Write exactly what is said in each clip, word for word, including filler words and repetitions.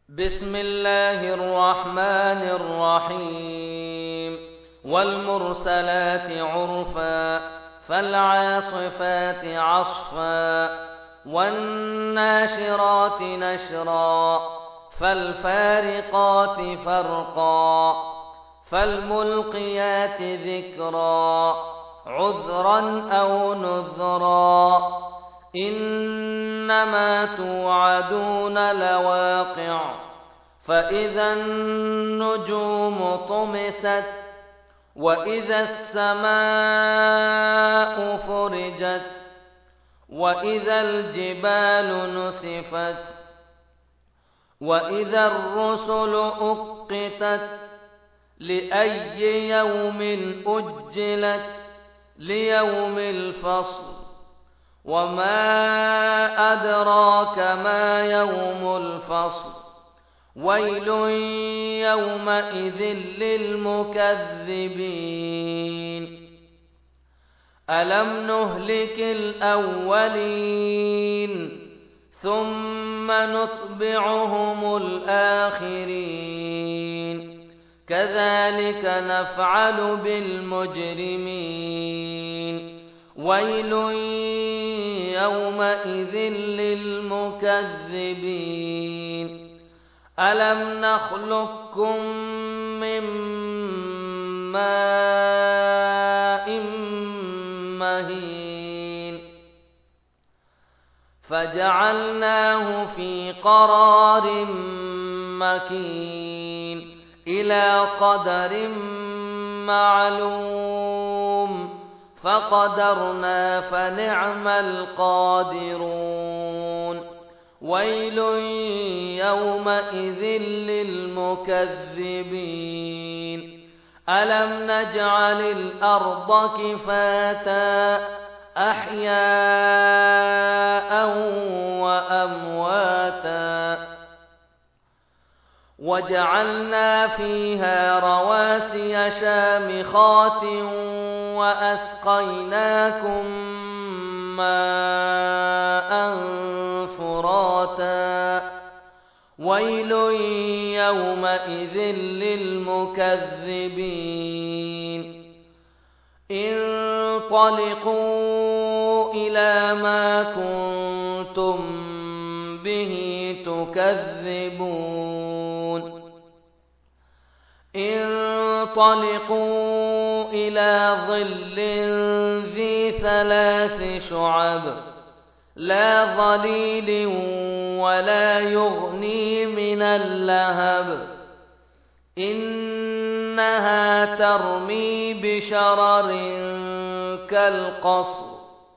بسم الله الرحمن الرحيم والمرسلات عرفا فالعاصفات عصفا والناشرات نشرا فالفارقات فرقا فالملقيات ذكرا عذرا أو نذرا إنما توعدون لواقع فإذا النجوم طمست وإذا السماء فرجت وإذا الجبال نسفت وإذا الرسل أقتت لأي يوم أجلت ليوم الفصل وما أدراك ما يوم الفصل ويل يومئذ للمكذبين ألم نهلك الأولين ثم نتبعهم الآخرين كذلك نفعل بالمجرمين ويل يومئذ للمكذبين ألم نخلقكم من ماء مهين فجعلناه في قرار مكين إلى قدر معلوم فقدرنا فنعم القادرون ويل يومئذ للمكذبين ألم نجعل الأرض كفاتا أحياء وأمواتا وجعلنا فيها رواسي شامخات وأسقيناكم ماء فراتا ويل يومئذ للمكذبين انطلقوا إلى ما كنتم به تكذبون انطلقوا إلى ظل ذي ثلاث شعب لا ظليل ولا يغني من اللهب إنها ترمي بشرر كالقصر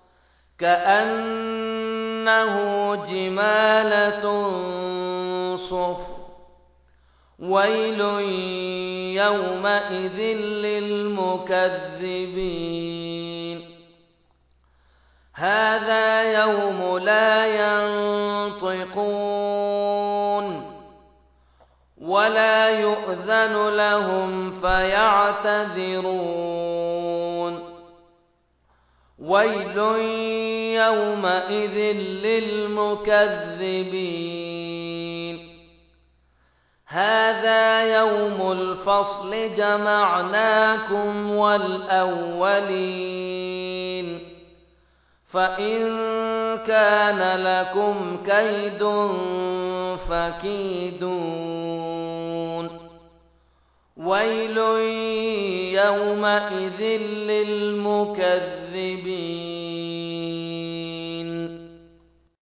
كأنه جمالة صفر ويل يومئذ للمكذبين هذا يوم لا ينطقون ولا يؤذن لهم فيعتذرون ويل يومئذ للمكذبين هذا يوم الفصل جمعناكم والأولين فإن كان لكم كيد فكيدون ويل يومئذ للمكذبين